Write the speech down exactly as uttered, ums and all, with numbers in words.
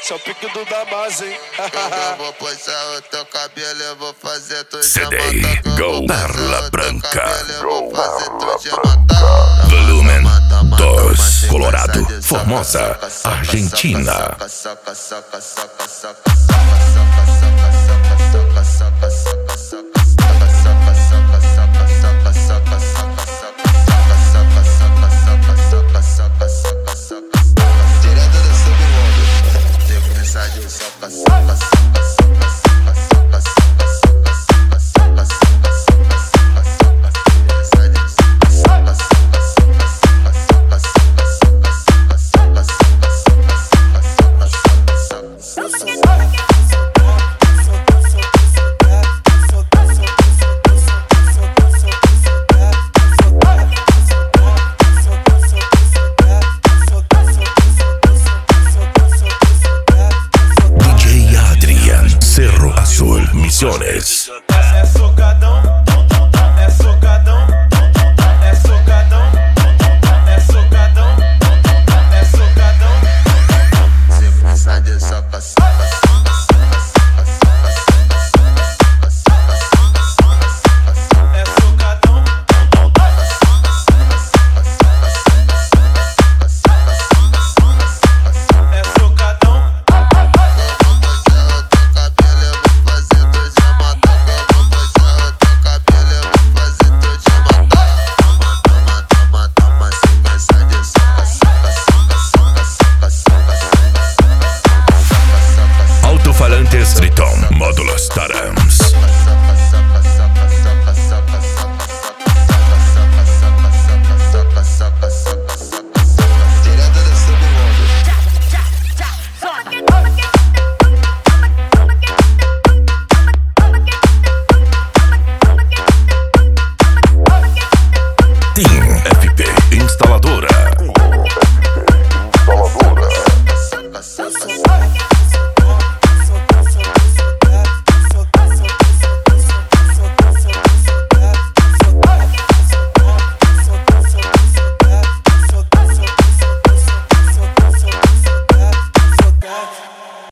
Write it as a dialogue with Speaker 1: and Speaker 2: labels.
Speaker 1: esse é o pique do Damazem.
Speaker 2: Eu vou puxar o teu cabelo, eu vou fazer tu
Speaker 3: C D
Speaker 2: matar.
Speaker 3: Go Perla Branca.
Speaker 2: Eu vou fazer tu matar.
Speaker 3: Volumen dois. Colorado, Formosa, Argentina. Misiones.
Speaker 4: É socadão, é socadão, é socadão, é socadão, é socadão.
Speaker 2: Se precisa de soca, soca,
Speaker 4: é socadão, é socadão.
Speaker 3: Alto-falantes Triton, módulos Tarams. Team F P Instaladora.
Speaker 2: soca, soca, soca.